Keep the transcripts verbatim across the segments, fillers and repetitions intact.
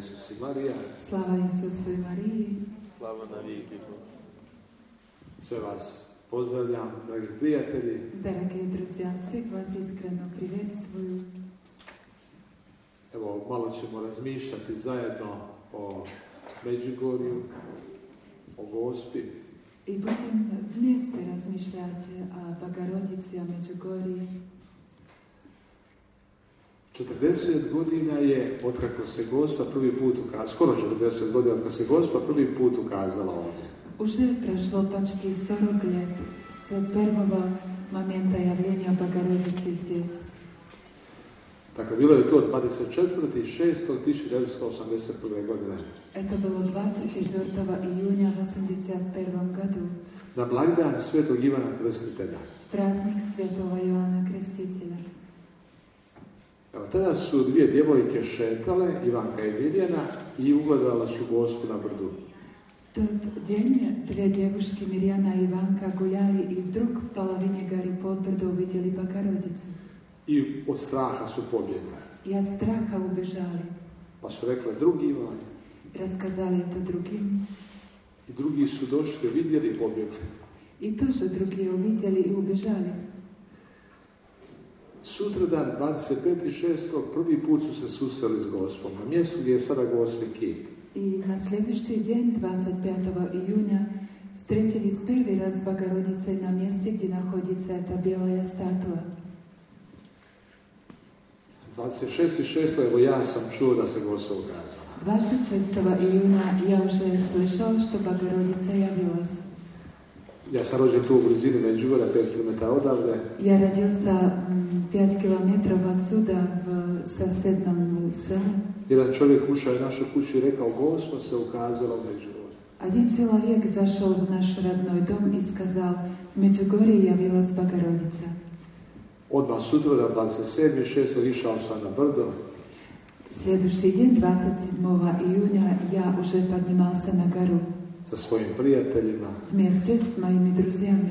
Isus i Marija. Slava Isusu i Mariji. Slava na vijeki Bogu. Sve vas pozdravljam, dragi prijatelji. Дорогие друзья, всех вас искренне приветствую. Evo, malo ćemo razmišljati zajedno o Međugorju, o Gospi. И будем вместе размышлять о Богородице, о Меджугорье. četrdeset godina je otkako se Gospa prvi put ukazala, skoro četrdeset godina otkako se Gospa prvi put ukazala ovdje. Уже прошло почти сорок лет с первого момента явления Богородицы здесь. Dakle, bilo je to dvadeset četvrtog šestog tisuća devetsto osamdeset prve. godine. Это было двадцать четвёртого июня восемьдесят первом году. Na blagdan Svetog Ivana Krstitelja. Праздник Святого Иоанна Крестителя. Evo, tada su dvije djevojke šetale, Ivanka i Mirjana, i ugledala su Gospu na brdu. В тот день две девушки, Мирьяна и Иванка, гуляли и вдруг в половине горы под брду увидели Богородицу. I od straha su pobjegle. И от страха убежали. Pa su rekle drugima, Рассказали это другим. i drugi su došli, vidjeli i pobjegli. И тоже другие увидели и убежали. Sutradan, dvadeset petog šestog prvi put su se susreli s Gospom, na mjestu gdje je sada Gospin kip. И на следующий день, двадцать пятого июня, встретились первый раз с Богородицей на месте, где находится эта белая статуя. dvadeset šestog šestog evo ja sam čuo da se Gospa ukazala. двадцать шестого июня я уже слышал, что Богородица явилась. Ja sam rođen tu u blizini Međugorja, pet kilometara odavde. Я родился пять километров отсюда, в соседнем селе. Jedan čovjek ušao je u našu kuću i rekao, Gospa se ukazala u Međugorju. Один человек зашел в наш родной дом и сказал, в Меджугорье явилась Богородица. Odmah sutra, da dvadeset sedmog šestog išao sam na brdo. Следующий день, двадцать седьмого июня, я уже поднимался на гору Sa svojim prijateljima. вместе с моими друзьями.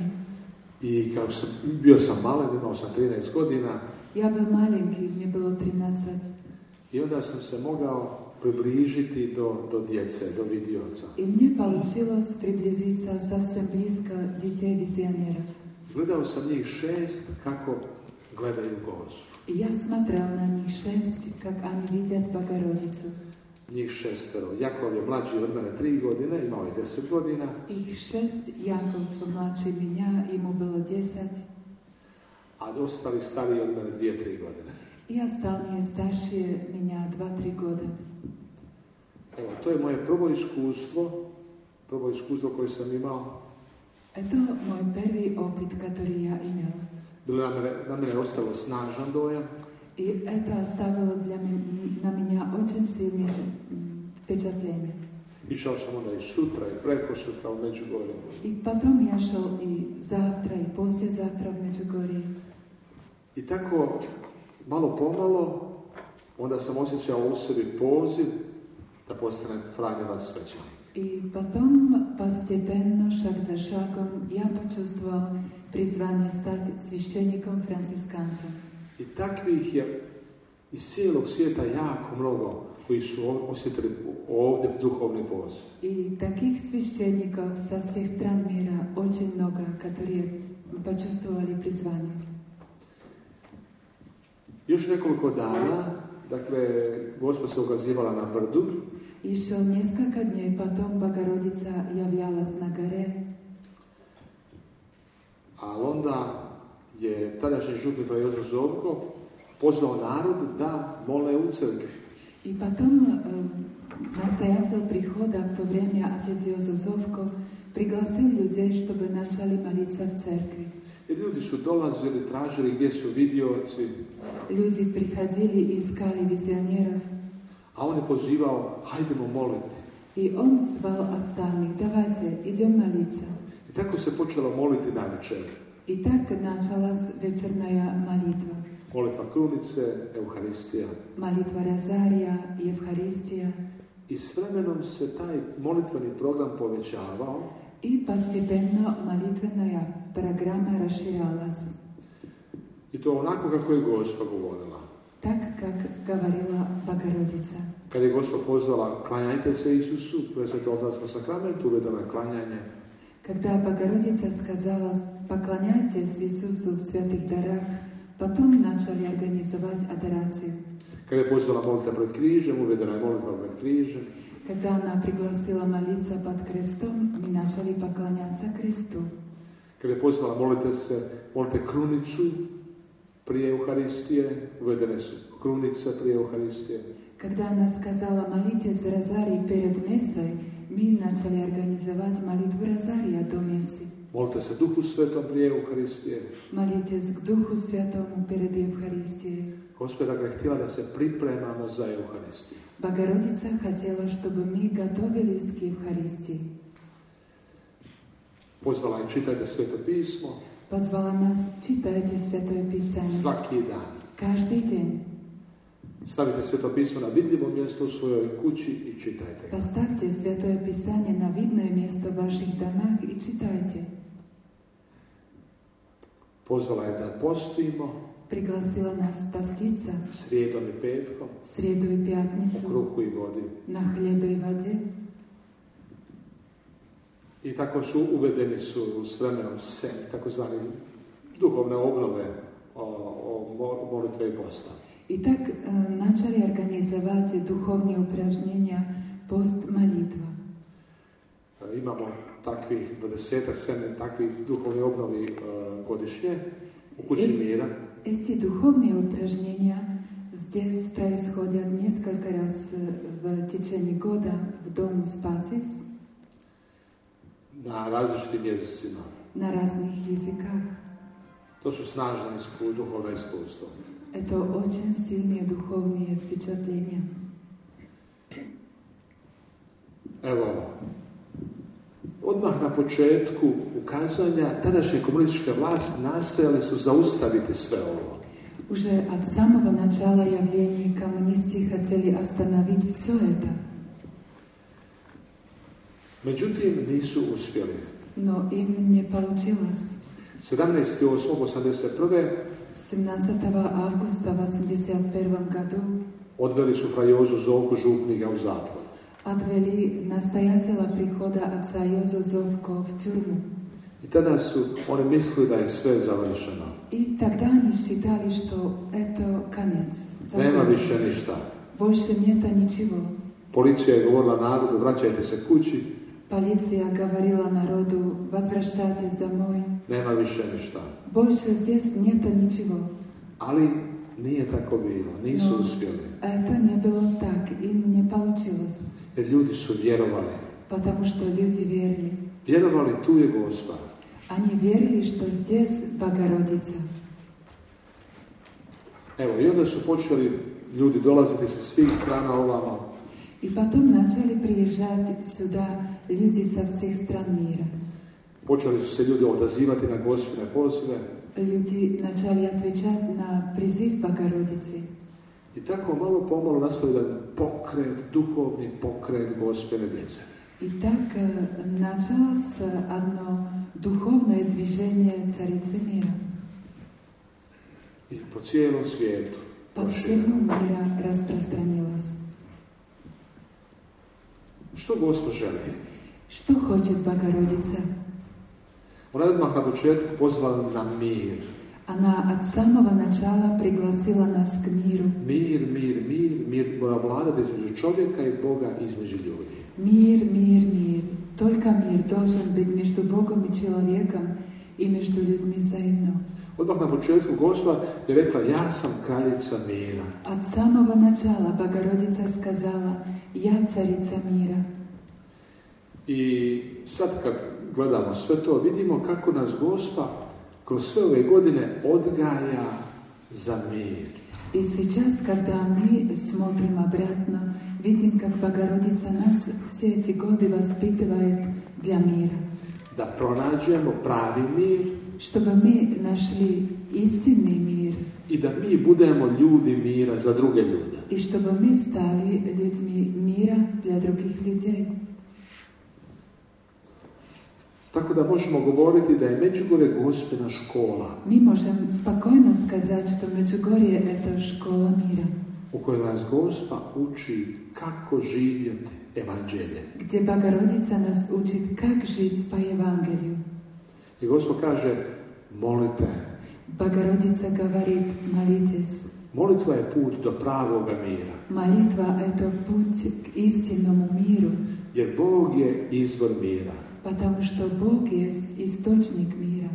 I kao sam, bio sam malen, imao sam trinaest godina. Я был маленький, мне было тринадцать. I onda sam se mogao približiti do, do djece, do vidioca. И мне получилось приблизиться совсем близко детей-визионеров. Gledao sam njih šest kako gledaju Gospu. И я смотрел на них шесть, как они видят Богородицу. Njih šestero. Jakov je mlađi od mene tri godine, imao je deset godina. Их шесть, Яков младше меня, ему было десять. A ostali stariji od mene dvije, tri godine. И остальные старшие меня два-три года. Evo, to je moje prvo iskustvo, prvo iskustvo koje sam imao. Это мой первый опыт, который я имел. Bilo na mene, na mene ostalo snažan dojam. И это оставило для меня, на меня очень сильное впечатление. Išao sam onda i sutra i preko sutra u Međugorju. И потом я шел и завтра, и послезавтра в Меджугорье. I tako, malo pomalo, onda sam osjećao u sebi poziv da postanem Franjevac svećenik. И потом, постепенно, шаг за шагом, я почувствовал призвание стать священником-францисканцем. I takvih je iz cijelog svijeta jako mnogo koji su osjetili ovdje duhovni poziv. И таких священников со всех стран мира очень много, которые почувствовали призвание. Još nekoliko dana, dakle, Gospa se ukazivala na brdu. Еще несколько дней потом Богородица являлась на горе. A onda je tadašnji župnik fra Jozo Zovko pozvao narod da mole u crkvi. И потом э, настоятель прихода в то время, отец Йозеф Зовко, пригласил людей, чтобы начали молиться в церкви. I ljudi su dolazili, tražili gdje su vidioci. Люди приходили и искали визионеров. A on je pozivao, hajdemo moliti. И он звал остальных, давайте, идем молиться. I tako se počelo moliti na večer. И так началась вечерная молитва. Molitva krunice, Euharistija. Молитва Розария, Евхаристия. I s vremenom se taj molitveni program povećavao. И постепенно молитвенная программа расширялась. I to onako kako je Gospa govorila. Так, как говорила Богородица. Kad je Gospod pozvala klanjajte se Isusu, pre Svetoltarskom sakramentu uvedeno je klanjanje. Когда Богородица сказала «поклоняйтесь Иисусу в святых дарах», потом начали организовать адорацию. Kad je pozvala molitva pred križem, uvedena je molitva pred križem. Когда она пригласила молиться под крестом, мы начали поклоняться кресту. Kad je pozvala molite se, molite krunicu prije Euharistije, uvedene su krunice prije Euharistije. Когда она сказала «молитесь розарий перед мессой», мы начали организовать молитву розария до мессы. Molite se Duhu Svetom prije Euharistije. Молитесь к Духу Святому перед Евхаристией. Gospoda ga je htjela da se pripremamo za Euharistiju. Богородица хотела, чтобы мы готовились к Евхаристии. Pozvala je čitajte Sveto pismo. Позвала нас читайте Святое Писание. Svaki dan. Каждый день. Stavite Sveto pismo na vidljivo mjesto u svojoj kući i čitajte ga. Поставьте Святое Писание на видное место в ваших домах и читайте. Pozvala je da postimo. Пригласила нас поститься Srijedom i petkom. среду и пятницу U kruhu i vodi. на хлебе и воде. I tako su uvedeni su s vremenom se takozvani duhovne obnove o, o molitve i posta. И так э, начали организовать духовные упражнения пост-молитва. Imamo takvih dvadesetak, sedam takvih duhovnih obnovi e, godišnje u kući mira. Эти духовные упражнения здесь происходят несколько раз в течение года в Дому Спасис. Na različitim jezicima. На разных языках. To su snažna isku, duhovna iskustva. Это очень сильные духовные впечатления. Evo, odmah na početku ukazanja tadašnje komunističke vlasti nastojali su zaustaviti sve ovo. Уже от самого начала явлений коммунисты хотели остановить все это. Međutim, nisu uspjeli. Но им не получилось. sedamnaestog osmog osamdeset prve sedamnaestog avgusta osamdeset prvog году odveli su frajozu Zovku župnika u zatvor. Отвели настоятеля прихода отца Йозу Зовко в тюрьму. I tada su oni mislili da je sve završeno. И тогда они считали, что это конец. Nema više ništa. Больше нет ничего. Policija je govorila narodu, vraćajte se kući. Полиция говорила народу, возвращайтесь домой. Nema više ništa. Больше здесь нет ничего. Ali nije tako bilo, nisu Но uspjeli. это не было так, им не получилось. Jer ljudi su vjerovali. Потому что люди верили. Vjerovali, tu je Gospa. Они верили, что здесь Богородица. Evo, i onda su počeli ljudi dolaziti sa svih strana ovamo. И потом начали приезжать сюда люди со всех стран мира. Počeli su se ljudi odazivati na Gospine pozive. Люди начали отвечать на призыв Богородицы. I tako malo pomalo nastao jedan pokret, duhovni pokret Gospine djece. И так началось одно духовное движение Царицы мира. I po cijelom svijetu. По всему миру распространилось. Što Gospa želi? Что хочет Богородица? Ona je odmah na početku pozvala na mir. Она от самого начала пригласила нас к миру. Mir, mir, mir, mir mora vladati između čovjeka i Boga, između ljudi. Мир, мир, мир. Только мир должен быть между Богом и человеком и между людьми взаимно. Odmah na početku Gospa je rekla, ja sam kraljica mira. От самого начала Богородица сказала, я царица мира. I sad kad gledamo sve to, vidimo kako nas Gospa kroz sve ove godine odgaja za mir. И сейчас, когда мы смотрим обратно, видим, как Богородица нас все эти годы воспитывает для мира. Da pronađemo pravi mir. Чтобы мы нашли истинный мир. I da mi budemo ljudi mira za druge ljude. И чтобы мы стали людьми мира для других людей. Tako da možemo govoriti da je Međugorje Gospina škola. Mi možemo spokojno сказать, что Međugorje это школа мира. u kojoj nas Gospa uči kako živjeti evanđelje. Gdje Bogorodica nas uči kak žiti po Evangeliju. I Gospa kaže, molite. Bogorodica govori, molitесь. Molitva je put do pravoga mira. Молитва – это путь к истинному миру. Jer Bog je izvor mira. Потому что Бог есть источник мира.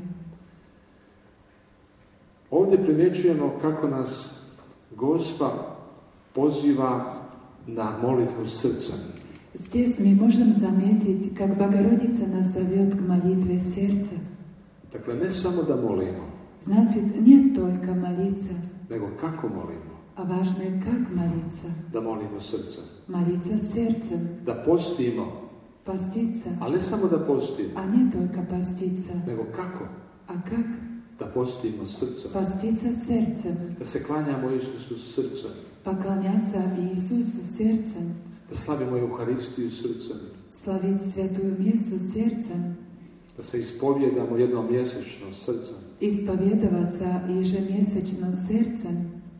Ovdje primjećujemo kako nas Gospa poziva na molitvu srca. Здесь мы можем заметить, как Богородица нас зовет к молитве сердца. Dakle, ne samo da molimo, Значит, не только молиться, nego kako molimo. а важно, как молиться. Da molimo srcem. Молиться сердцем, Da postimo, поститься, ali ne samo da postimo, а не только поститься. nego kako А как? da postimo srcem. Поститься сердцем, Da se klanjamo Isusu srcem. поклоняться Иисусу сердцем, Da slavimo Euharistiju srcem. славить Святую Мессу сердцем, Da se ispovjedamo jednom mjesečno srcem. исповедоваться ежемесячно сердцем.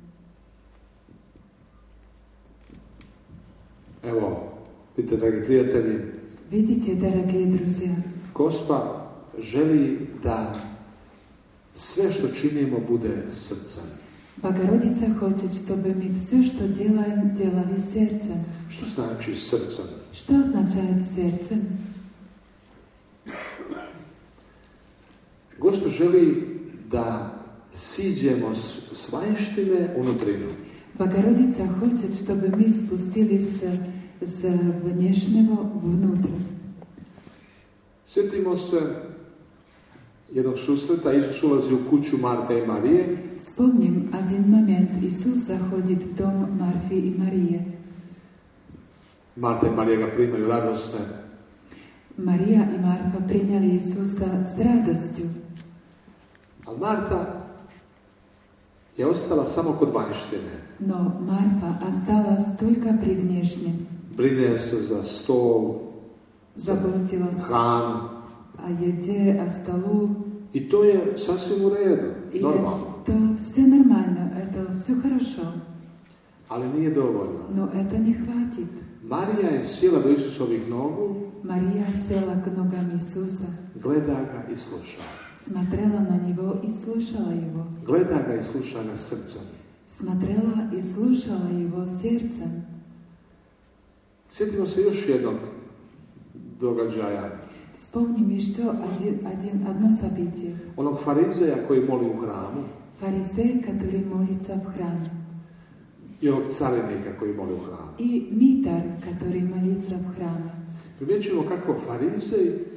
Evo, vidite, dragi prijatelji, Видите, дорогие друзья, Gospa želi da sve što činimo bude srcem. Богородица хочет, чтобы мы все, что делаем, делали сердцем. Što znači srcem? Что означает сердцем? Gospa želi da siđemo s, s vanjštine unutrinu. Богородица хочет, чтобы мы спустились с внешнего внутрь. Sjetimo se jednog susreta, Isus ulazi u kuću Marte i Marije. Вспомним один момент. Иисус заходит в дом Марфи и Марии. Marta i Marija ga primaju radosne. Мария и Марфа приняли Иисуса с радостью. Ali Marta je ostala samo kod vanjštine. Но Марфа осталась только при внешнем. Brine se za stol, Заботилась hranu. о еде, о столу. I to je sasvim u redu, И normalno. это все нормально, это все хорошо. Ali nije dovoljno. Но это не хватит. Marija je sjela do Isusovih nogu, Мария села к ногам Иисуса, gleda ga i sluša. смотрела на Него и слушала Его. Gleda ga i sluša ga srcem. Смотрела и слушала Его сердцем. Sjetimo se još jednog događaja. Вспомним еще один, один, одно событие. Onog farizeja koji moli u hramu Фарисей, который молится в храме. i onog carinika koji moli u hramu. И митар, который молится в храме. Primjećujemo kako farizej e,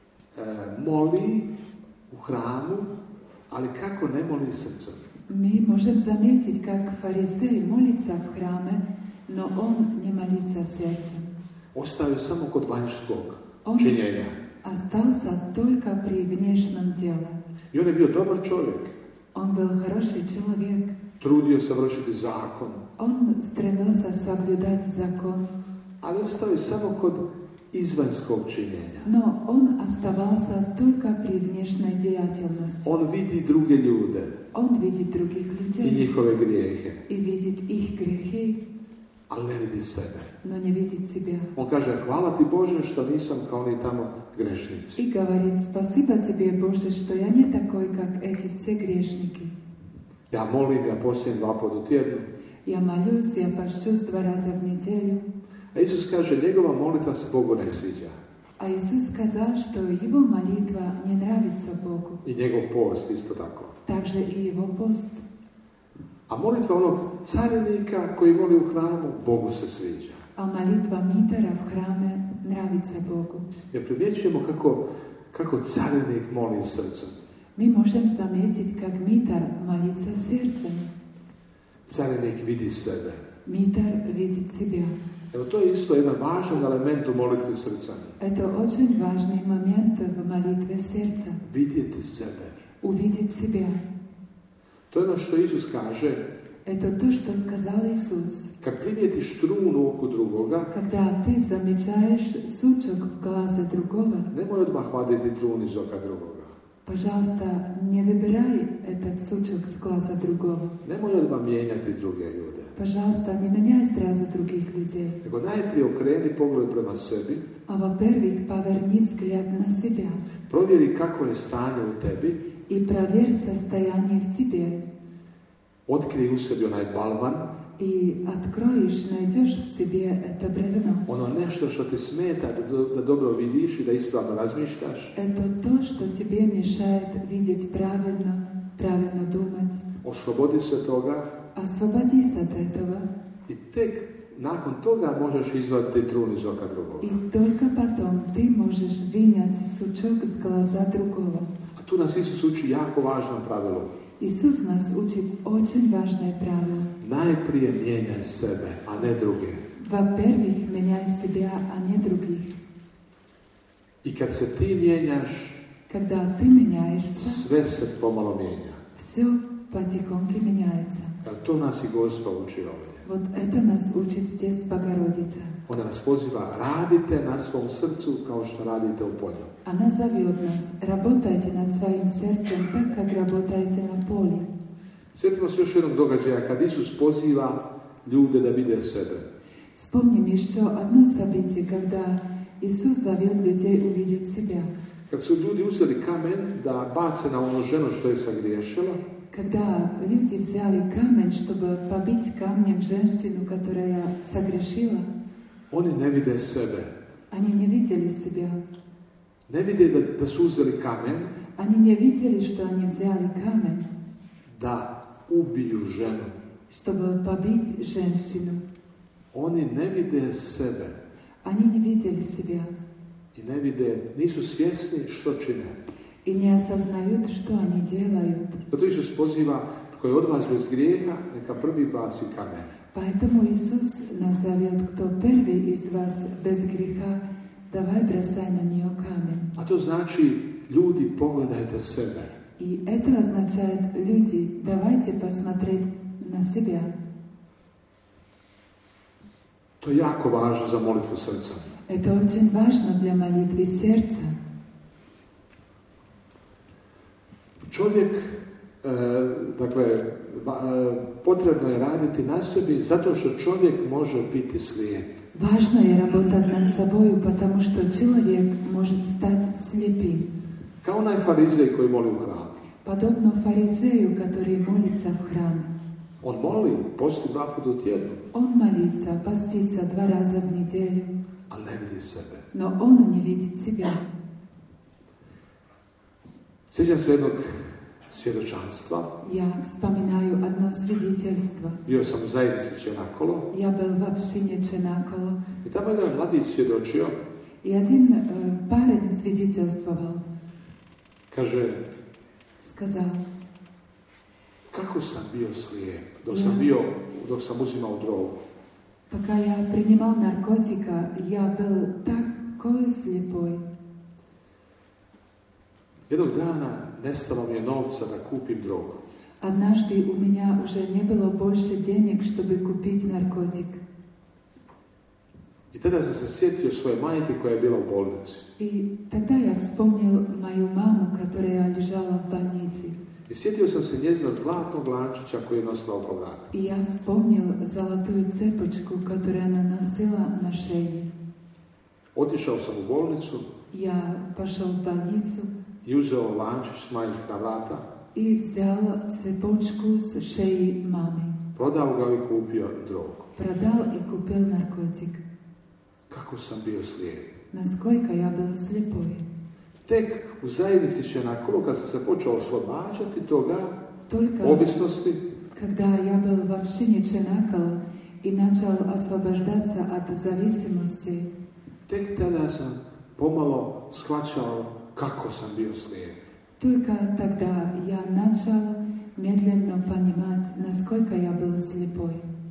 moli u hramu, ali kako ne moli srcem. Мы можем заметить, как фарисей молится в храме, но он не молится сердцем. Ostaju samo kod vanjskog On činjenja. остался только при внешнем деле. I on je bio dobar čovjek. Он был хороший человек. Trudio se vršiti zakon. Он стремился соблюдать закон, Ali ostaju samo kod izvanjskog činjenja. но он оставался только при внешней деятельности. On vidi druge ljude Он видит других i людей njihove grijehe, и видит их грехи, ali ne vidi sebe. но не видит себя. On kaže, hvala ti Bože što nisam kao oni tamo grešnici. И говорит: спасибо тебе, Боже, что я не такой, как эти все грешники. Ja molim, ja postijem dva put u tjednu. Я молюсь, я пощусь два раза в неделю. A Isus kaže, njegova molitva se Bogu ne sviđa. А Иисус сказал, что его молитва не нравится Богу. I njegov post isto tako. Также и его пост. A molitva onog carinika koji moli u hramu, Bogu se sviđa. А молитва митара в храме нравится Богу. Jer primjećujemo kako, kako carinik moli srcem. Мы можем заметить, как митар молится сердцем. Carinik vidi sebe. Митар видит себя. Evo, to je isto jedan važan element u molitvi srca. Это очень важный момент в молитве сердца. Vidjeti sebe. Увидеть себя. To je ono što Isus kaže, Это то, что сказал Иисус. kad primijetiš trun u oku drugoga, Когда ты замечаешь сучок в глазе другого, nemoj odmah vaditi trun iz oka drugoga. Пожалуйста, не выбирай этот сучок с глаза другого. Nemoj odmah mijenjati druge ljude. Пожалуйста, не меняй сразу других людей. Nego najprije okreni pogled prema sebi. А во-первых, поверни взгляд на себя. Provjeri kako je stanje u tebi. И проверь состояние в тебе. Otkrij u sebi onaj balvan. И откроешь, найдешь в себе это бревно. Ono nešto što ti smeta da, do, da dobro vidiš i da ispravno razmišljaš. Это то, что тебе mешает видеть правильно, правильно думать. Oslobodi se toga. Освободись от этого. I tek nakon toga možeš izvaditi trun iz oka drugog. И только потом ты можешь вынять сучок с глаза другого. A tu nas Isus uči jako važno pravilo. Иисус нас учит очень важное правило. Najprije mijenjaj sebe, a ne druge. Во-первых, меняй себя, а не других. I kad se ti mijenjaš, Когда ты меняешься, sve se pomalo mijenja. все потихоньку меняется. A to nas i Gospa uči ovdje. Вот это нас учит здесь Богородица. Ona nas poziva, radite na svom srcu kao što radite u polju. Она зовет нас, работайте над своим сердцем так, как работаете на поле. Sjetimo se još jednog događaja kad Isus poziva ljude da vide sebe. Вспомним еще одно событие, когда Иисус зовет людей увидеть себя. Kad su ljudi uzeli kamen da bace na onu ženu što je sagriješila, Когда люди взяли камень, чтобы побить камнем женщину, которая согрешила, oni ne vide sebe. они не видели себя. Ne vide da, da su uzeli kamen Они не видели, что они взяли камень, da ubiju ženu. чтобы побить женщину. Oni ne vide sebe Они не видели себя i ne vide, nisu svjesni što čine. и не осознают, что они делают. Zato Isus poziva, tko je od vas bez grijeha, neka prvi baci kamen. Поэтому Иисус нас зовет, кто первый из вас без греха, давай бросай на нее камень. A to znači, ljudi, pogledajte sebe. И это означает, люди, давайте посмотреть на себя. To je jako važno za molitvu srca. Это очень важно для молитвы сердца. Čovjek, e, dakle, ba, e, potrebno je raditi na sebi zato što čovjek može biti slijep. Важно je работать над собой, потому что человек может стать слепым. Kao onaj farizej koji moli u hramu. Подобно фарисею, который молится в храме. On moli, posti dva puta u tjednu, Он молится, постится два раза в неделю, ali ne vidi sebe. но он не видит себя. Sjećam se jednog svjedočanstva. Я вспоминаю одно свидетельство. Bio sam u zajednici Čenakolo. Я был в общине Ченаколо. I tamo jedan mladić svjedočio. И один э, парень свидетельствовал. Kaže, Сказал, kako sam bio slijep dok sam bio, dok sam uzimao drogu. пока я принимал наркотика, я был такой слепой. Jednog dana nestalo mi je novca da kupim drogu. Однажды у меня уже не было больше денег, чтобы купить наркотик. I tada sam se sjetio svoje majke koja je bila u bolnici. И тогда я вспомнил мою маму, которая лежала в больнице. I sjetio sam se njezina zlatnog lančića koji je nosila oko vrata. И я вспомнил золотую цепочку, которую она носила на шее. Otišao sam u bolnicu. Я пошел в больницу. I uzeo lančić s majkina vrata. И взял цепочку с шеи мамы. Prodao ga i kupio drogu. Продал и купил наркотик. Kako sam bio slijep. Насколько я был слепой. Tek u zajednici Čenakolo, kad sam se počeo oslobađati toga, Только ovisnosti, когда я был в общине Ченаколо и начал освобождаться от зависимости, tek tada sam pomalo shvaćao kako sam bio slijep. только тогда я начал медленно понимать, насколько я был слепой.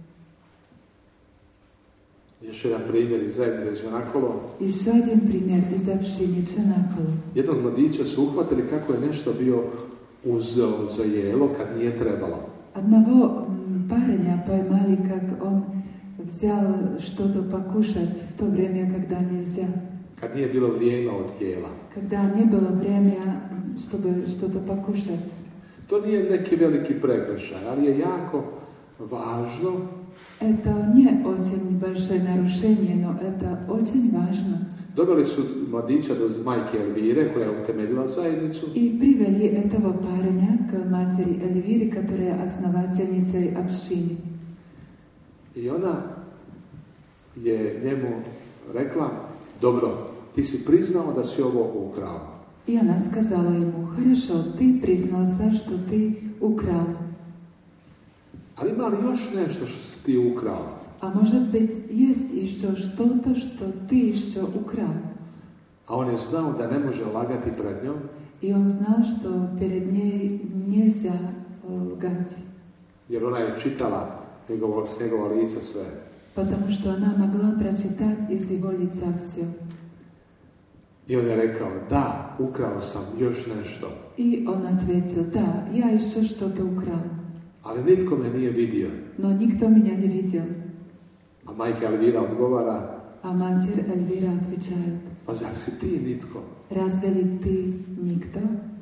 Još jedan primjer iz zajednice Čenakolo. Еще один пример из общины Ченаколо. Jednog mladića su uhvatili kako je nešto bio uzeo za jelo kad nije trebalo. Одного м, парня поймали, как он взял что-то покушать в то время, когда нельзя. Kad nije bilo vrijeme od jela. Когда не было время чтобы что-то покушать. To nije neki veliki prekršaj, ali je jako važno. Это не очень большое нарушение, но это очень важно. Doveli su mladića do majke Elvire, koja je utemeljila zajednicu. И привели этого парня к матери Эльвире, которая основательницей общины. I ona je njemu rekla, dobro, ti si priznao da si ovo ukrao. И она сказала ему: хорошо, ты признался, что ты украл. Ali ima li još nešto što si ti ukrao? А может быть, есть еще что-то, что ты еще украл? A on je znao da ne može lagati pred njom. И он знал, что перед ней нельзя лгать. Jer ona je čitala njegovo, s njegova lica sve. Потому что она могла прочитать из его лица все. I on je rekao, da, ukrao sam još nešto. И он ответил: да, я еще что-то украл. Ali nitko me nije vidio. Но никто меня не видел. A majka Elvira odgovara, А матерь Эльвира отвечает: pa zar si ti nitko? разве ли ты никто?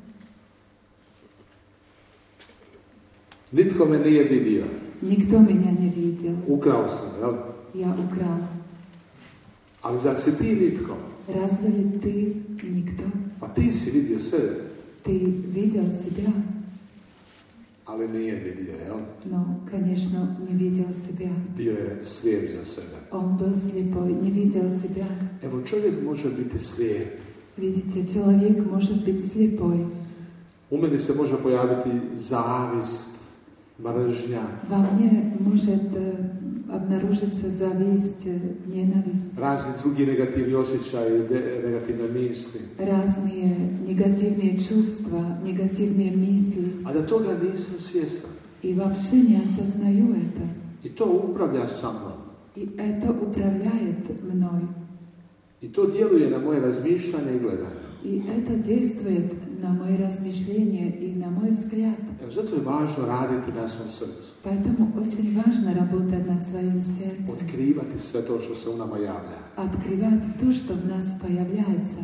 Nitko me nije vidio. Никто меня не видел. Ukrao sam, jel? Я украл. Ali zar si ti nitko? Разве ли ты никто? Pa ti si vidio sebe. Ты видел себя? Ali nije vidio, jel? Но, конечно, не видел себя. Bio je slijep za sebe. Он был слепой, не видел себя. Evo, čovjek može biti slijep. Видите, человек может быть слепой. U meni se može pojaviti zavist, mržnja. Во мне может э, обнаружиться зависть, э, ненависть. Razni drugi negativni osjećaji, de, negativne misli. Разные негативные чувства, негативные мысли. A da toga nisam svjestan. И вообще не осознаю это. I to upravlja sa mnom. И это управляет мной. I to djeluje na moje razmišljanje i gledanje. И это действует на мои размышления и на мой взгляд. Evo, zato je važno raditi na svom srcu. Поэтому очень важно работать над своим сердцем. Otkrivati sve to što se u nama javlja. Открывать то, что в нас появляется.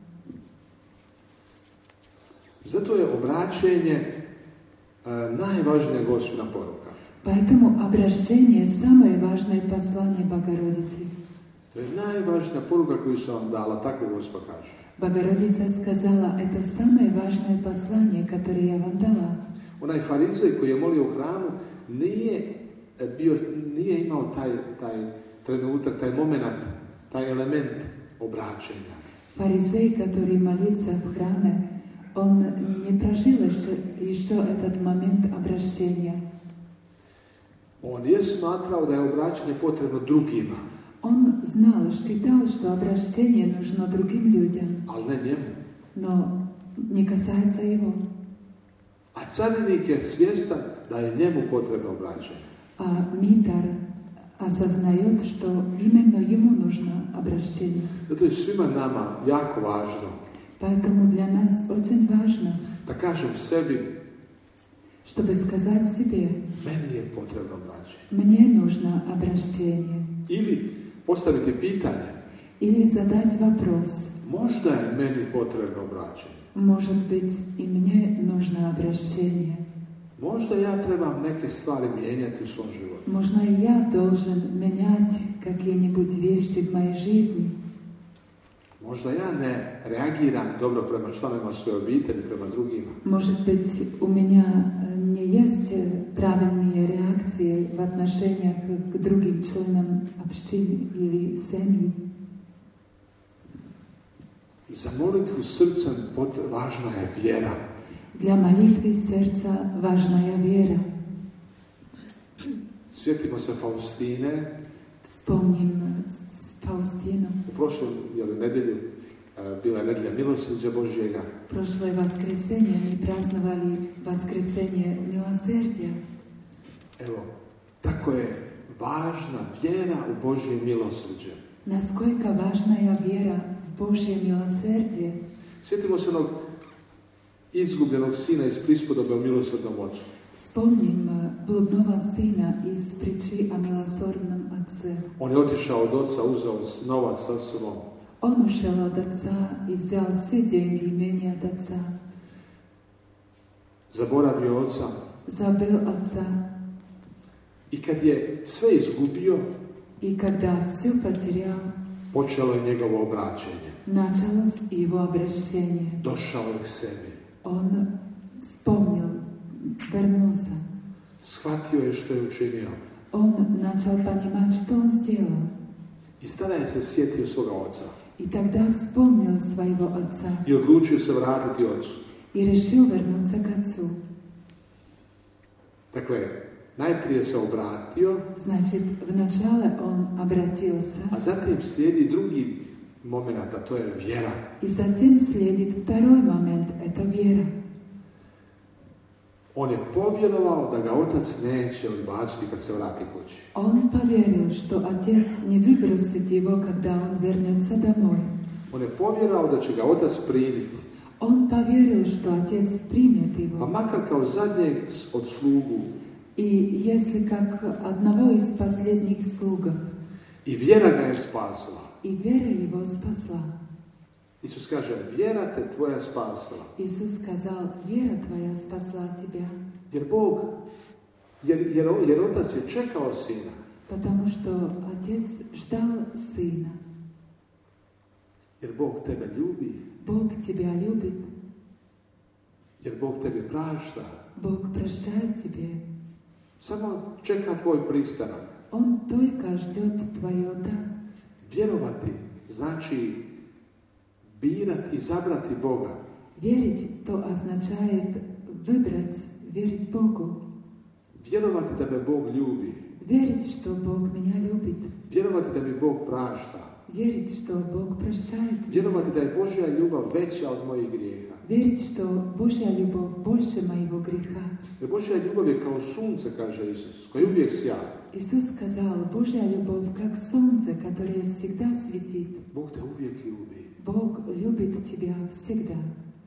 Zato je obraćenje uh, najvažnija Gospina poruka. Поэтому обращение – самое важное послание Богородицы. To je najvažnija poruka koju sam vam dala, tako Gospa kaže. Богородица сказала: это самое важное послание, которое я вам дала. Onaj farizej koji je molio u hramu nije, bio, nije imao taj, taj trenutak, taj moment, taj element obraćenja. Фарисей, который молится в храме, он не прожил еще, еще этот момент обращения. On je smatrao da je obraćanje potrebno drugima. Он знал, считал, что обращение нужно другим людям, Ali ne njemu. но не касается его. A carinik je svjestan da je njemu potrebno obraćanje. А митар осознает, что именно ему нужно обращение. Zato je svima nama jako važno. Поэтому для нас очень важно, Da kažem sebi, чтобы сказать себе: meni je potrebno obraćanje. мне нужно обращение. Ili postaviti pitanje, Или задать вопрос: možda je meni potrebno obraćanje. может быть, и мне нужно обращение. Možda ja trebam neke stvari mijenjati u svom životu. Možda и я должен менять какие-нибудь вещи в моей жизни. Možda ja ne reagiram dobro prema članovima svoje obitelji, prema drugima. Может быть, у меня не есть правильные реакции в отношениях к другим членам общины или семьи. Za molitvu srcem važna je vjera. Для молитвы сердца важная вера. Sjetimo se Faustine. Вспомним Faustinu. U prošloj jeli, nedjelju bila je nedjelja milosrđa Božjega. Прошлое воскресенье мы праздновали воскресенье милосердия. Evo, tako je važna vjera u Božje milosrđe. Насколько важная вера в Божье милосердие. Sjetimo se onog izgubljenog sina iz prispodobe o milosrdnom ocu. Вспомним блудного сына из притчи о милосердном отце. On je otišao od oca, uzeo novac sa sobom. Он ушел от отца и взял все деньги имения от отца. zaboravio oca. Забыл отца. I kad je sve izgubio, И когда все потерял, počelo je njegovo obraćenje. началось его обращение. Došao je k sebi. Он вспомнил, вернулся. Shvatio je što je učinio. Он начал понимать, что он сделал. I tada je se sjetio svoga oca. И тогда вспомнил своего отца. I odlučio se vratiti ocu. И решил вернуться к отцу. Dakle, najprije se obratio, Значит, вначале он обратился, a zatim slijedi drugi moment, a to je vjera. и затем следит второй момент, это вера. On je povjerovao da ga otac neće odbaciti kad se vrati kući. Он поверил, что отец не выбросит его, когда он вернется домой. On je povjerovao da će ga otac primiti, Он поверил, что отец примет pa его. makar kao zadnjeg od slugu. И если как одного из последних слугов, I vjera ga je spasila. и вера его спасла. Isus kaže, vjera te tvoja spasila. Иисус сказал, вера твоя спасла тебя, Jer Bog, jer, jer, jer otac je čekao sina. потому что отец ждал сына. Jer Bog tebe ljubi. Бог тебя любит, Jer Bog tebe prašta. Бог прощает тебе. Samo čeka tvoj pristanak. Он только ждет твое «да». Vjerovati znači birati, izabrati Boga. Верить то означает выбрать, верить Богу. Vjerovati da me Bog ljubi. Верить, что Бог меня любит. Vjerovati da mi Bog prašta. Верить, что Бог прощает. Vjerovati da je Božja ljubav veća od mojih grijeha. Верить, что Божья любовь больше моего греха. Jer Božja ljubav je kao sunce, kaže Isus, koji uvijek sjaji. Иисус сказал, Божья любовь как солнце, которое всегда светит. Bog te uvijek ljubi. Бог любит тебя всегда.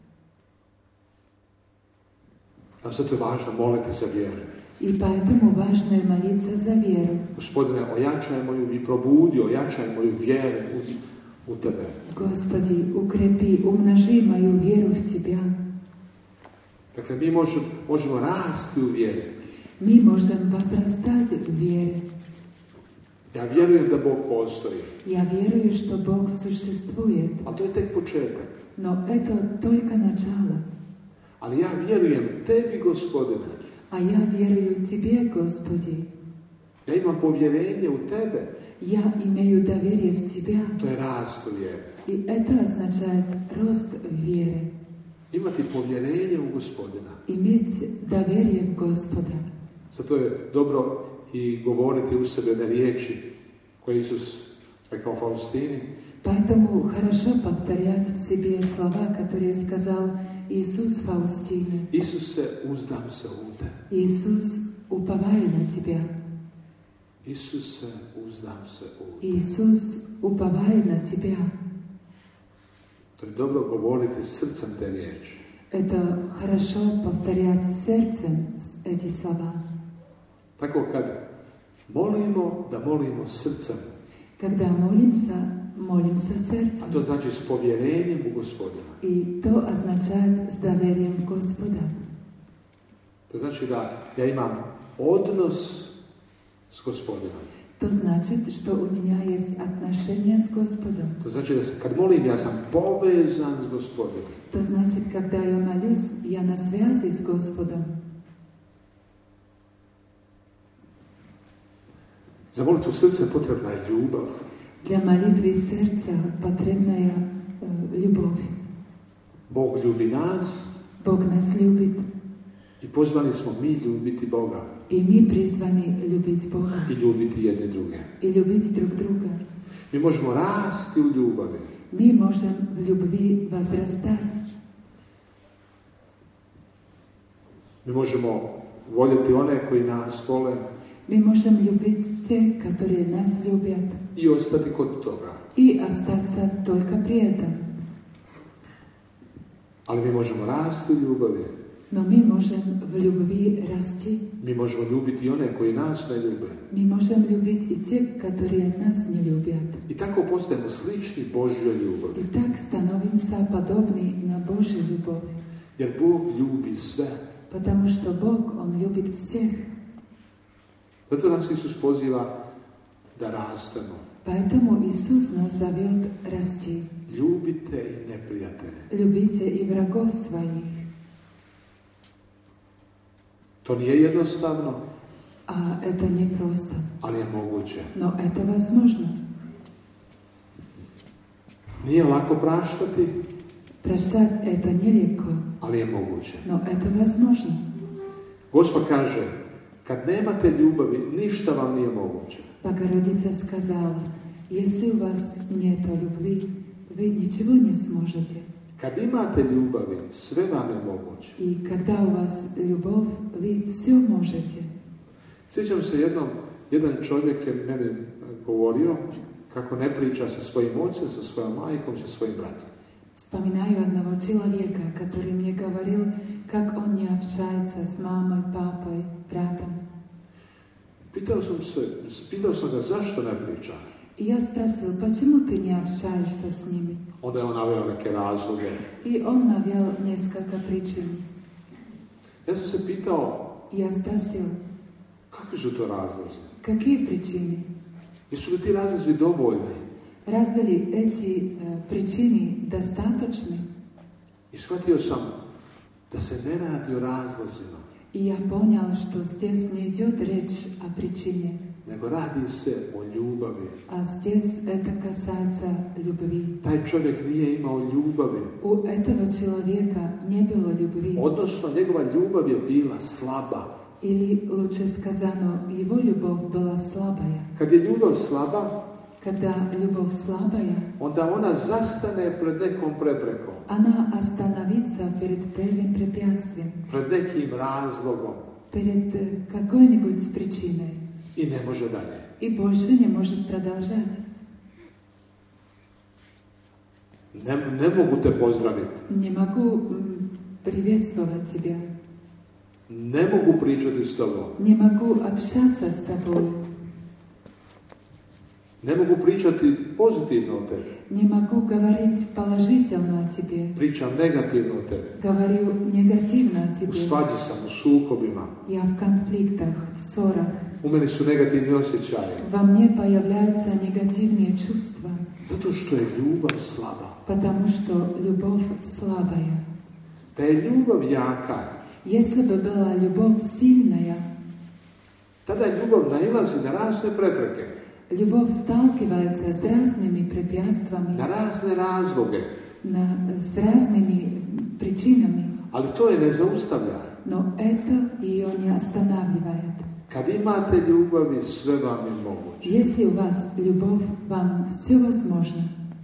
A zato je važno moliti za vjeru. И поэтому важно молиться за веру. Gospodine, ojačaj moju i probudi, ojačaj moju vjeru u, u tebe. Господи, укрепи, умножи мою веру в Тебя. Dakle, mi možemo, možemo rasti u vjeri. Мы можем возрастать в вере. Ja vjerujem da Bog postoji. Я верую, что Бог существует. Ali to je tek početak. Но это только начало. Ali ja vjerujem tebi, Gospodine. А я верую Тебе, Господи. Ja imam povjerenje u tebe. Я имею доверие в Тебя. To je rast u vjeri. И это означает рост веры. Imati povjerenje u Gospodina. Иметь доверие в Господа. Zato je dobro i govoriti u sebe one riječi koje je Isus rekao Faustini. Поэтому хорошо повторять в себе слова, которые сказал Иисус Фаустине. Isuse, uzdam se u te. Иисус, уповаю на Тебя. Isuse, uzdam se u te. Иисус, уповаю на Тебя. To je dobro govoriti srcem te riječi. Это хорошо повторять сердцем эти слова. Tako kad molimo, da molimo srcem. Когда молимся, молимся сердцем. A to znači s povjerenjem u Gospodina. И то означает с доверием Господа. To znači da ja imam odnos s Gospodinom. То значит, что у меня есть отношения с Господом. To znači da se, kad molim, ja sam povezan s Gospodinom. То значит, когда я молюсь, я на связи с Господом. Za molitvu srca potrebna je ljubav. Для молитвы сердца потребная э, любовь. Bog ljubi nas Бог нас любит, i pozvani smo mi ljubiti Boga и мы призваны любить Бога i ljubiti jedni druge. и любить друг друга. Mi možemo rasti u ljubavi. Мы можем в любви возрастать. Mi možemo voljeti one koji nas vole Мы можем любить те, которые нас любят, i ostati kod toga. и остаться только при этом. Ali mi možemo rasti u ljubavi. Но мы можем в любви расти. Mi možemo ljubiti i one koji nas ne ljube. Мы можем любить и те, которые нас не любят. I tako postajemo slični Božjoj ljubavi. И так становимся подобны на Божью любовь. Jer Bog ljubi sve. Потому что Бог, Он любит всех. Zato nas Isus poziva da rastemo. Поэтому Иисус нас зовет расти. Ljubite i neprijatelje. Любите и врагов своих. To nije jednostavno, А это непросто, ali je moguće. но это возможно. Nije lako praštati, Прощать это нелегко, ali je moguće. но это возможно. Gospod kaže, kad nemate ljubavi, ništa vam nije moguće. Богородица сказала, если у вас нет любви, вы ничего не сможете. Kad imate ljubavi, sve vam je moguće. И когда у вас любовь, вы все можете. Sjećam se jednom, jedan čovjek je meni govorio kako ne priča sa svojim ocem, sa svojom majkom, sa svojim bratom. Вспоминаю одного человека, который мне говорил, как он не общается с мамой, папой, братом. Pitao sam se, pitao sam ga zašto ne priča. И я спросил, почему ты не общаешься с ними? Onda je on naveo neke razloge. И он навел несколько причин. Ja sam se pitao, И я спросил, kakvi su to razlozi? какие причины? Jesu li ti razlozi dovoljni? Разве ли эти э, причины достаточны? I shvatio sam da se ne radi o razlozima, И я понял, что здесь не идет речь о причине, nego radi se o ljubavi. а здесь это касается любви. Taj čovjek nije imao ljubavi, У этого человека не было любви. odnosno njegova ljubav je bila slaba. Или, лучше сказано, его любовь была слабая. Kad je ljubav slaba, Когда любовь слабая, onda ona zastane pred nekom preprekom, она остановится перед первым препятствием, pred nekim razlogom перед э, какой-нибудь причиной, i ne može dalje. и больше не может продолжать. Ne, ne mogu te pozdraviti, Не могу м, приветствовать тебя, ne mogu pričati s tobom, не могу общаться с тобой, ne mogu pričati pozitivno o tebi, не могу говорить положительно о тебе, pričam negativno o tebi. говорю негативно о U тебе. svađi sam, u sukobima, Я в конфликтах, в ссорах. u meni su negativni osjećaji, Во мне появляются негативные чувства, zato što je ljubav slaba. потому что любовь слабая. Da je ljubav jaka, Если бы была любовь сильная, tada je ljubav nailazi na razne prepreke, любовь сталкивается с разными препятствиями, na razne razloge, на, с разными причинами, ali to je ne zaustavlja. но это ее не останавливает. Kad imate ljubavi, sve vam je moguće. Если у вас любовь, вам все возможно.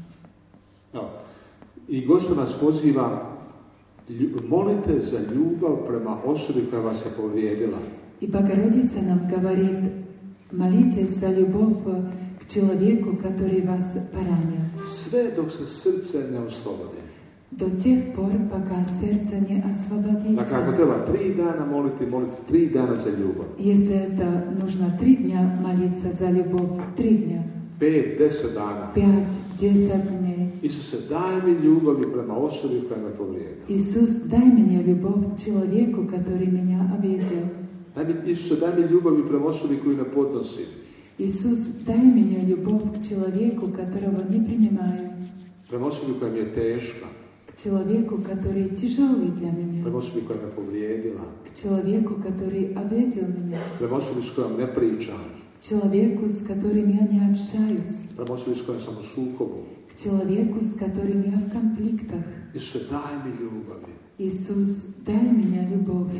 No. I Gospod nas poziva, lju- molite za ljubav prema osobi koja vas je povrijedila. И Богородица нам говорит, молитесь за любовь к человеку, который вас поранил. Sve dok se srce ne oslobodi. До тех пор, пока сердце не освободится. Dakle, ako treba tri dana moliti, molite tri dana za ljubav. Если это нужно три дня молиться за любовь, три дня, Pet, deset dana. пять, десять дней. Isuse, daj mi ljubavi prema osobi koja me povrijedila. Иисус, дай мне любовь к человеку, который меня обидел. Daj mi, Isuse, daj mi ljubavi prema osobi koju ne podnosim. Иисус, дай мне любовь к человеку, которого не принимаю. Prema osobi koja mi je teška. К человеку, который тяжелый для меня. Prema osobi koja me povrijedila. К человеку, который обидел меня. Prema osobi s kojom ne pričam. К человеку, с которым я не общаюсь. Prema osobi s kojom sam u sukobu. К человеку, с которым я в конфликтах. Isuse, daj mi ljubavi. Иисус, дай меня любовь.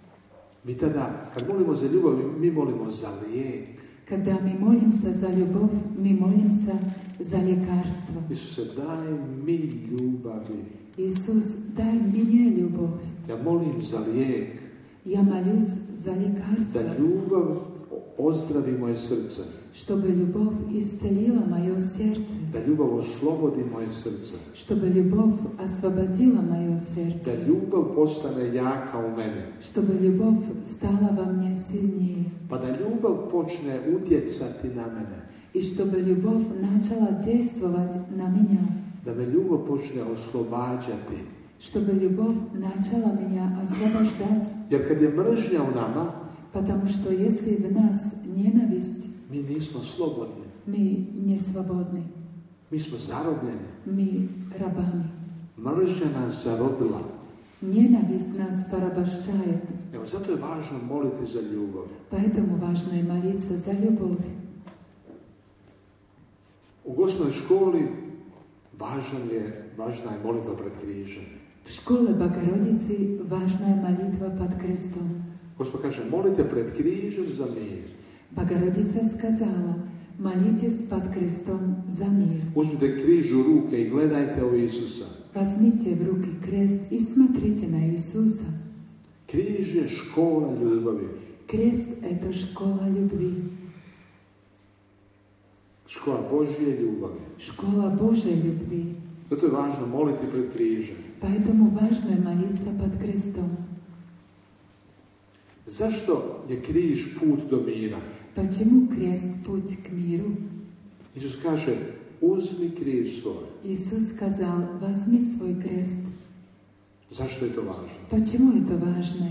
Mi tada, kad molimo za ljubav, mi molimo za lijek. Когда мы молимся за любовь, мы молимся за лекарство. Isuse, daj mi ljubavi. Иисус, дай мне любовь. Ja molim za lijek. Я молюсь за Da лекарство, ljubav ozdravi moje srce. чтобы любовь исцелила мое сердце, Da ljubav oslobodi moje srce. чтобы любовь освободила мое Da сердце, ljubav postane jaka u meni. чтобы любовь стала во мне сильнее, Pa da ljubav počne utjecati na mene. и чтобы любовь начала действовать на меня, Da me ljubav počne oslobađati. чтобы любовь начала меня освобождать. Jer kad je mržnja u nama, Потому что если в нас ненависть, mi nismo slobodni. мы не свободны, Mi smo zarobljeni. мы рабами. Mržnja nas zarobila. Ненависть нас порабощает. Evo, zato je važno moliti za ljubav. Поэтому важно и молиться за любовь. U gospelnoj školi važan je, važna je molitva pred križem. В школе Богородицы важная молитва под крестом. Gospod kaže, molite pred križem za mir. Богородица сказала, молитесь под крестом за мир. Uzmite križ u ruke i gledajte u Isusa. Возьмите в руки крест и смотрите на Иисуса. Križ je škola ljubavi. Крест – это школа любви. Škola Božje ljubavi. Школа Божьей любви. Zato je važno moliti pred križem. Поэтому важно молиться под крестом. Zašto je križ put do mira? Почему крест – путь к миру? Isus kaže, uzmi križ svoj. Иисус сказал, возьми свой крест. Zašto je to važno? Почему это важно?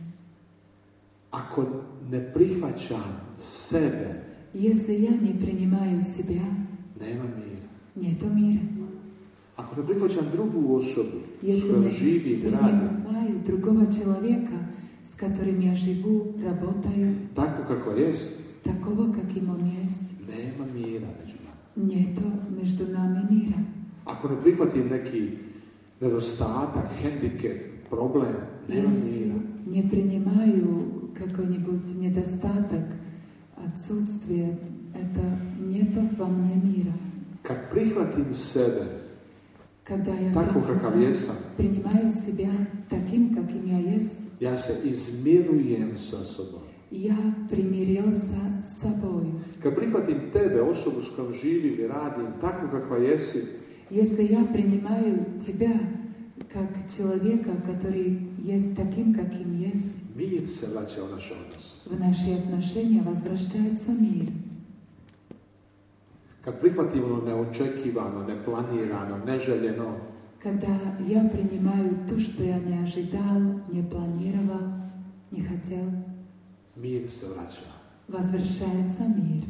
Ako ne prihvaćam sebe, Если я не принимаю себя, nema mira. нету мира. Ako ne prihvaćam drugu osobu, s Если kojom не živim i radim, принимаю другого человека, с которым я живу, работаю, tako kakva jest, такого, каким он есть, nema mira među nama. нету между нами мира. Ako ne prihvatim neki nedostatak, hendikep, problem, nema Если mira. не принимаю какой-нибудь недостаток, отсутствие, это нету во мне мира. Kad prihvatim sebe, Когда я tako kakav принимаю, jesam, принимаю себя таким, каким я есть, ja se izmirujem sa sobom. я примирился с собой. Kad prihvatim tebe, osobu s kojom živim i radim, tako kakva jesi, Если я принимаю тебя как человека, который есть таким, каким есть, mir se vraća u naš odnos. в наши отношения возвращается мир. Kad prihvatim ono neočekivano, neplanirano, neželjeno, Когда я принимаю то, что я не ожидал, не планировал, не хотел, mir se vraća. возвращается мир.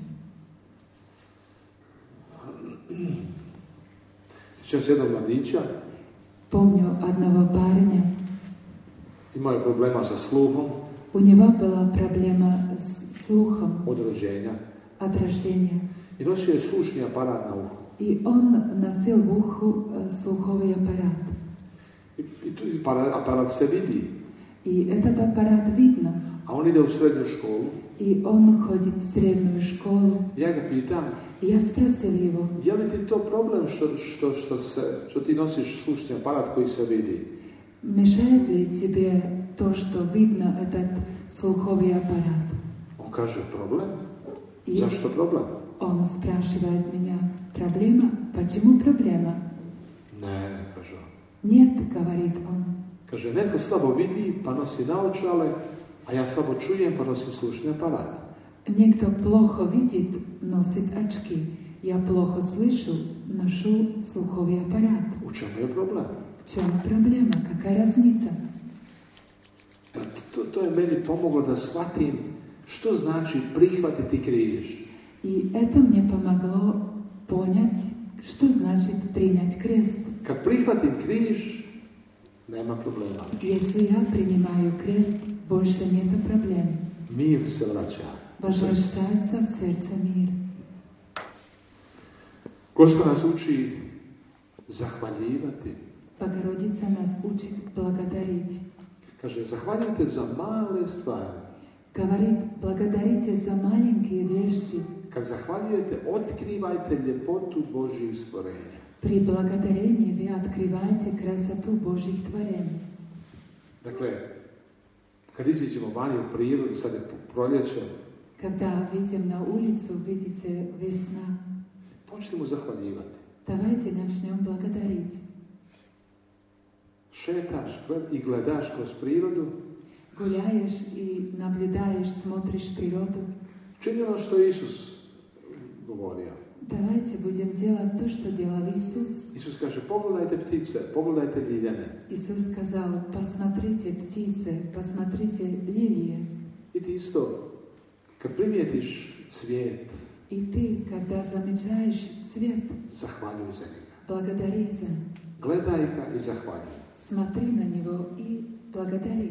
Sjećam se jednog mladića, Помню одного парня, imao je problema sa sluhom у него была проблема с слухом od rođenja от рождения. i nosio je slušni aparat na uhu. И он носил в уху э, слуховый аппарат. I, i tu aparat, aparat se vidi, И этот аппарат видно. a on ide u srednju školu. И он ходит в среднюю школу. Ja ga pitam, И я спросил его, je li ti to problem što, što, što, se, što ti nosiš slušni aparat koji se vidi? мешает ли тебе то, что видно этот слуховый аппарат? On kaže, problem? И Zašto problem? он спрашивает меня, проблема? Почему проблема? Ne, kaže on. Нет, говорит он. Kaže, netko slabo vidi pa nosi naočale, a ja slabo čujem pa nosim slušni aparat. Некто плохо видит, носит очки. Я плохо слышу, ношу слуховый аппарат. U čemu je problem? В чем проблема? Какая разница? Evo, To, to je meni pomoglo da shvatim što znači prihvatiti križ. И это мне помогло понять, что значит принять крест. Kad prihvatim križ, nema problema. Если я принимаю крест, больше нет проблем. Mir se vraća. Возвращается в сердце мир. Gospod nas uči zahvaljivati. Богородица нас учит благодарить. Kaže, zahvaljujte za male stvari. Говорит, благодарите за маленькие вещи. Kad zahvaljujete, otkrivajte ljepotu Božjih stvorenja. При благодарении вы открываете красоту Божьих творений. Dakle, kad iziđemo vani u prirodu, sad je proljeće, Когда выйдем на улицу, видите весна. počnemo zahvaljivati. Давайте начнем благодарить. Šetaš i gledaš kroz prirodu, Гуляешь и наблюдаешь, смотришь природу. čini ono što je Isus govorio. Давайте будем делать то, что делал Иисус. Isus kaže, pogledajte ptice, pogledajte ljiljane. Иисус сказал, посмотрите птицы, посмотрите лилии. I ti isto, kad primijetiš cvijet, И ты, когда замечаешь цвет, zahvaljuj za njega. благодари за. Gledaj ga i zahvaljuj. Смотри на него и благодари.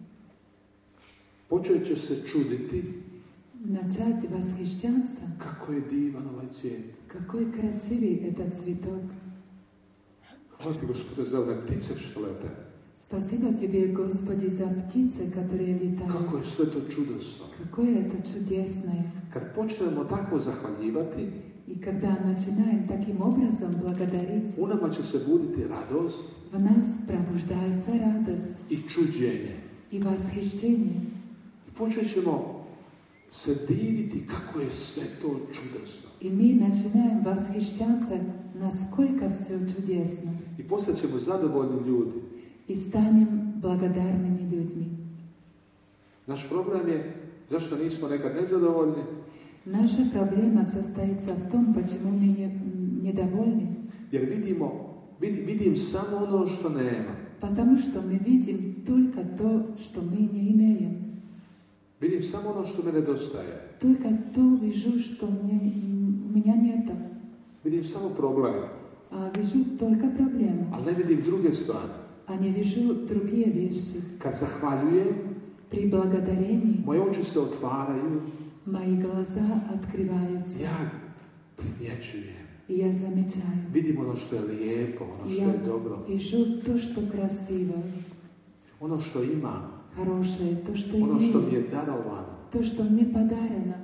Počet će se čuditi Начать восхищаться, kako je divan ovaj cvijet. какой красивый этот цветок. Hvala ti, Gospode, za one ptice što lete. Спасибо тебе, Господи, за птицы, которые летают. Kako je sve to čudesno. Какое это чудесное. Kad počnemo tako zahvaljivati, И когда начинаем таким образом благодарить, u nama će se buditi radost в нас пробуждается радость i čuđenje. и восхищение. I počet ćemo se diviti kako je sve to čudesno. И мы начинаем восхищаться, насколько все чудесно. I postaćemo zadovoljni ljudi. И станем благодарными людьми. Naš problem je zašto nismo nekad nezadovoljni. Наша проблема состоится в том, почему мы не, недовольны. Jer vidimo, vid, vidim samo ono što nema. Потому что мы видим только то, что мы не имеем. Vidim samo ono što me nedostaje. Только то вижу, что мне, у меня нет. Vidim samo problem. А вижу только проблему. Ali ne vidim druge stvari. А не вижу другие вещи. Kad zahvaljujem, При благодарении moje oči se otvaraju. мои глаза открываются. Ja primjećujem. И я замечаю. Vidim ono što je lijepo, ono što Я je dobro. вижу то, что красиво, Ono što imam, хорошее, то, что ono što mi имею, je darovano. то, что мне подарено.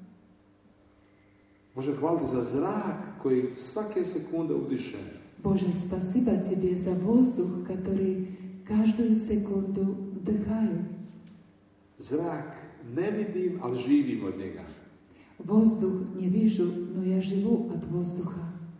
Može hvaliti za zrak koji svake sekunde udišem. Боже, спасибо Тебе за воздух, который каждую секунду вдыхаю. Zrak ne vidim, ali živim od njega. Воздух не вижу, но я живу от воздуха.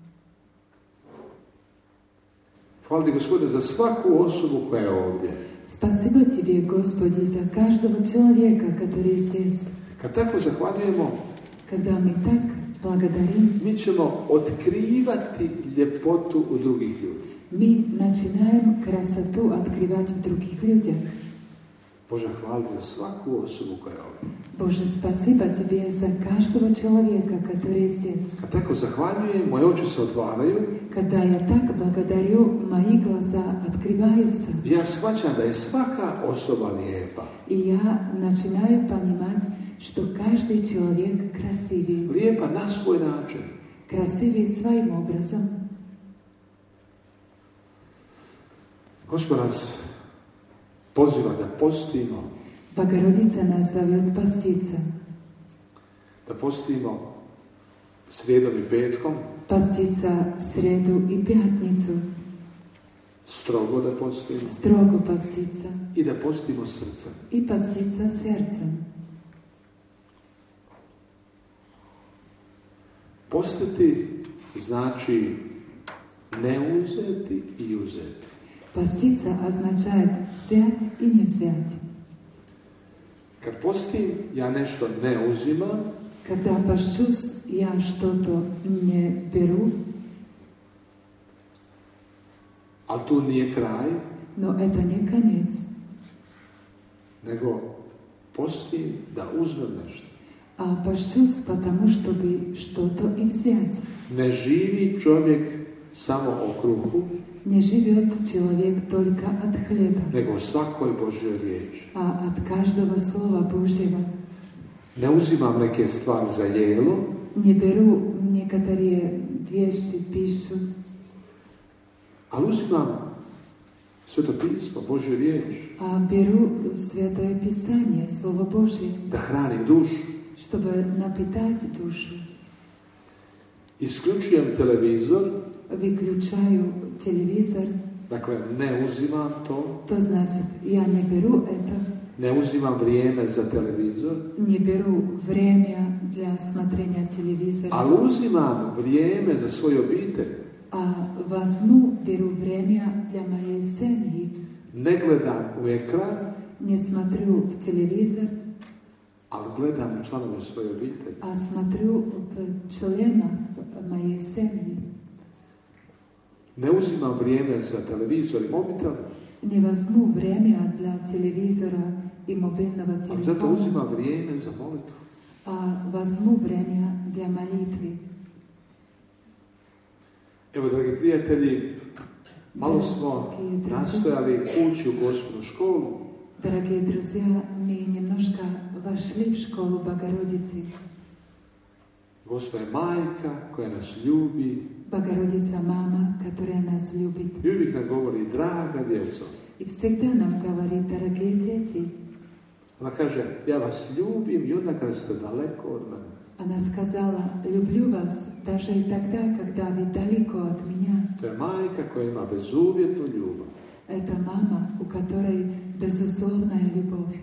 Hvala ti, Gospodine, za svaku osobu koja je ovdje. Спасибо Тебе, Господи, за каждого человека, который здесь. Kad tako zahvaljujemo, Когда мы так благодарим, mi ćemo otkrivati ljepotu u drugih ljudi. мы начинаем красоту открывать в других людях. Bože, hvala ti za svaku osobu koja je ovdje. Боже, спасибо Тебе за каждого человека, который здесь. Kad tako zahvaljujem, moje oči se otvaraju. Когда я так благодарю, мои глаза открываются. Ja shvaćam da je svaka osoba lijepa. И я начинаю понимать, что каждый человек красивый. Lijepa na svoj način. Красивый своим образом. Gospod nas poziva da postimo, Богородица нас зовет поститься. da postimo srijedom i petkom, Поститься среду и пятницу. strogo da postimo Строго поститься. i da postimo srcem. И поститься сердцем. Postiti znači ne uzeti i uzeti. Поститься означает взять и не взять. Kad postim, ja nešto ne uzimam, Когда пощусь, я что-то не беру, ali tu nije kraj, но это не конец. nego postim da uzmem nešto. А пощусь, потому чтобы что-то и взять. Ne živi čovjek samo o kruhu, Не живет человек только от хлеба, nego o svakoj Božjoj riječi. а от каждого слова Божьего. Ne uzimam neke stvari za jelo, Не беру некоторые вещи, пищу, ali uzimam Sveto pismo, Božju riječ, а беру Святое Писание, Слово Божье, da hranim dušu. чтобы напитать душу. Isključujem televizor, Выключаю телевизор, dakle ne uzimam to, то значит, я не беру это, ne uzimam vrijeme za televizor, не беру время для смотрения телевизора, ali uzimam vrijeme za svoju obitelj. а возьму, беру время для моей семьи. Ne gledam u ekran, Не смотрю в телевизор, ali gledam u članove svoje obitelji. а смотрю в члена моей семьи. Ne uzimam vrijeme za televizor i mobitel, Не возьму время для телевизора и мобильного ali zato телефона, uzimam vrijeme za molitvu. а возьму время для молитвы. Evo, dragi prijatelji, malo smo nastojali ući u Gospodu školu. Дорогие друзья, мы немножко вошли в школу Богородицы. Gospod je majka koja nas ljubi Богородица мама, которая нас любит. i uvijek nam govori, draga djeco. И всегда нам говорит, дорогие дети. Ona kaže, ja vas ljubim i onda kada ste daleko od mene. Она сказала, люблю вас даже и тогда, когда вы далеко от меня. To je majka koja ima bezuvjetnu ljubav. Это мама, у которой безусловная любовь.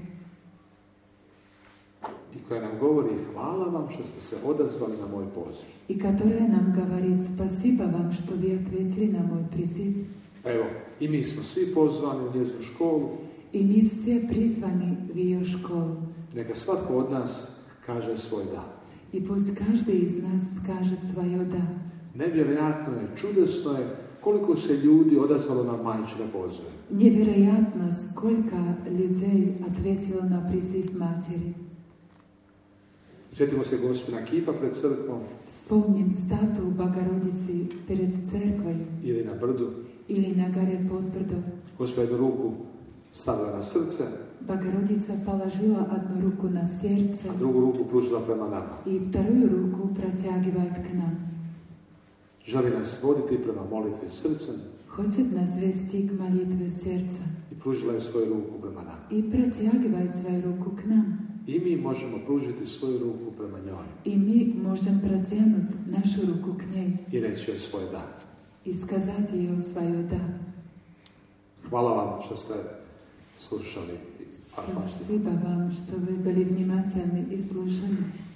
I koja nam govori, hvala vam što ste se odazvali na moj poziv. И которая нам говорит, спасибо вам, что вы ответили на мой призыв. Evo, i mi smo svi pozvani u njezinu školu. И мы все призваны в ее школу. Neka svatko od nas kaže svoj da. И пусть каждый из нас скажет свое «да». Nevjerojatno je, čudesno je koliko se ljudi odazvalo na majčine pozive. Невероятно, сколько людей ответило на призыв матери. Sjetimo se Gospina kipa pred crkvom. Вспомним статую Богородицы перед церковью Ili na brdu. или на горе Подбрдо. Gospod jednu ruku stavila na srce, Богородица положила одну руку на сердце a drugu ruku pružila prema nama. и вторую руку протягивает к нам. Želi nas voditi prema molitvi srcem Хочет нас вести к молитве сердца i pružila je svoju ruku prema nama. и протягивает свою руку к нам. I mi možemo pružiti svoju ruku prema njoj И мы можем протянуть нашу руку к ней i reći joj svoj da. и сказать ее свое «да». Hvala vam što ste slušali. Спасибо вам, что вы были внимательны и слушали.